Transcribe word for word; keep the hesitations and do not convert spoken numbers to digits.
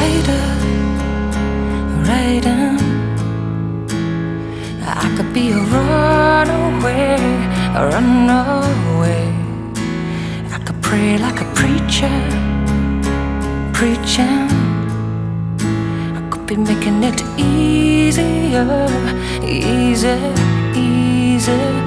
writer, writing. I could be a runaway, a runaway. I could pray like a preacher, preaching. I could be making it easier, easy, easy.